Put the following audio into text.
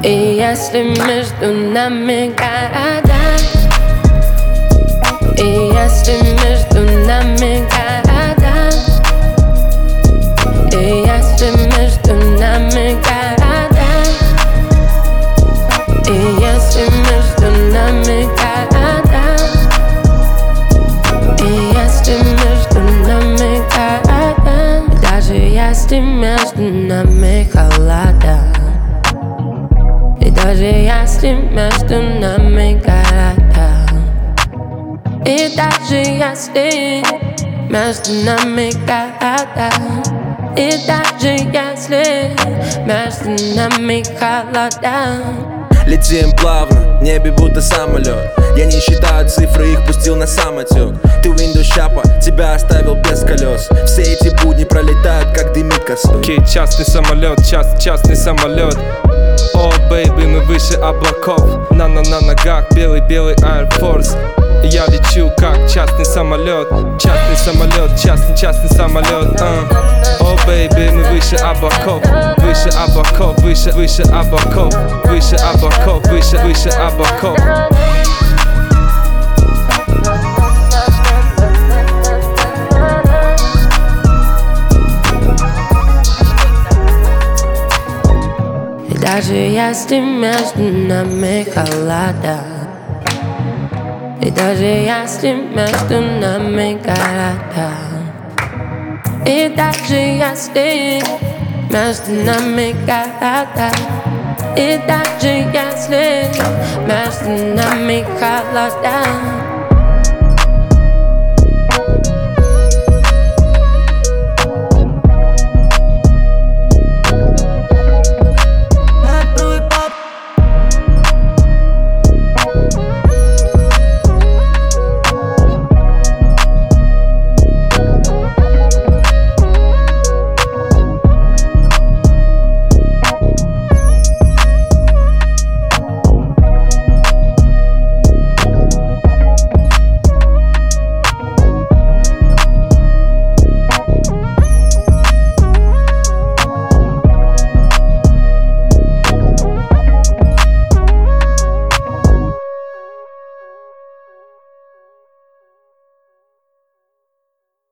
И если между нами города, и если между нами города, и если между нами города, и если между нами города, и если между нами города, даже если между нами холода, и даже если между нами города, и даже если между нами города, и даже если между нами холода. Летим плавно, в небе будто самолет. Я не считаю цифры, их пустил на самотек. Ты Windows Shopper, тебя оставил без колес. Все эти будни пролетают, как дымит косой. Окей, частный самолет, частный самолет. О, бэйби, мы выше облаков. На ногах белый Air Force. Я лечу как частный самолет, частный самолет. О, бэйби, мы выше облаков, выше облаков, выше облаков, выше облаков, выше облаков. И даже если между нами холода, и даже если между нами города, и даже если между нами города, и даже если между нами холода.